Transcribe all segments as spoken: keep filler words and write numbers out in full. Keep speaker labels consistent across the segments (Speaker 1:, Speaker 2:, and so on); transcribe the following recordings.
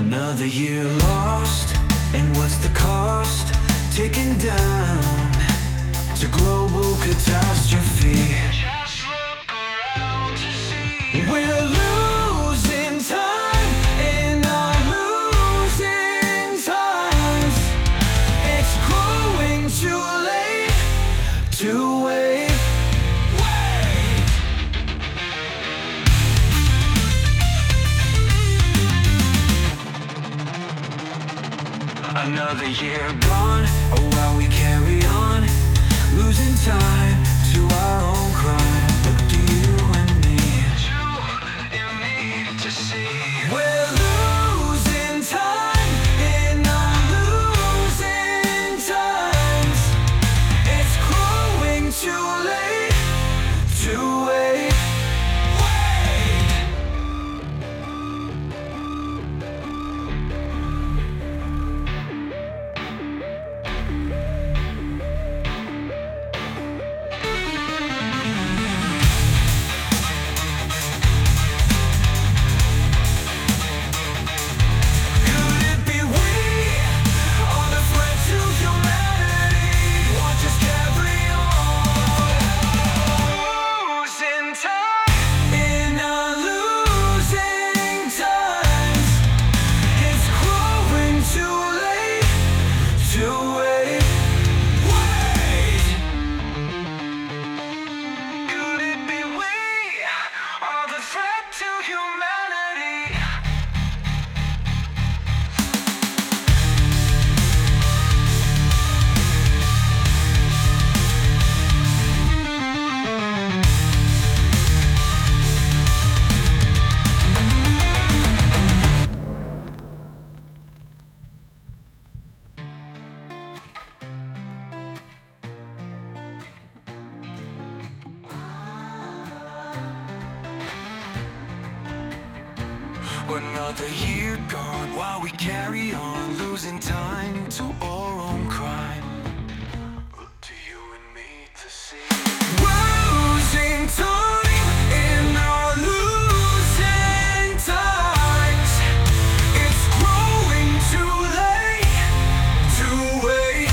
Speaker 1: Another year lost, and what's the cost? Taken down to global catastrophe. Just look around to see we're losing time in our losing times. It's growing too late to wait. Another year gone, oh while we carry on, losing time to our own crime. Look to you and me, you and me to see we're losing time in our losing times. It's growing too late to wait. Another year gone, while we carry on, losing time to our own crime. Look to you and me to see we're losing time in our losing times. It's growing too late to wait.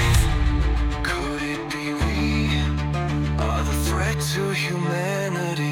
Speaker 1: Wait. Could it be we are the threat to humanity?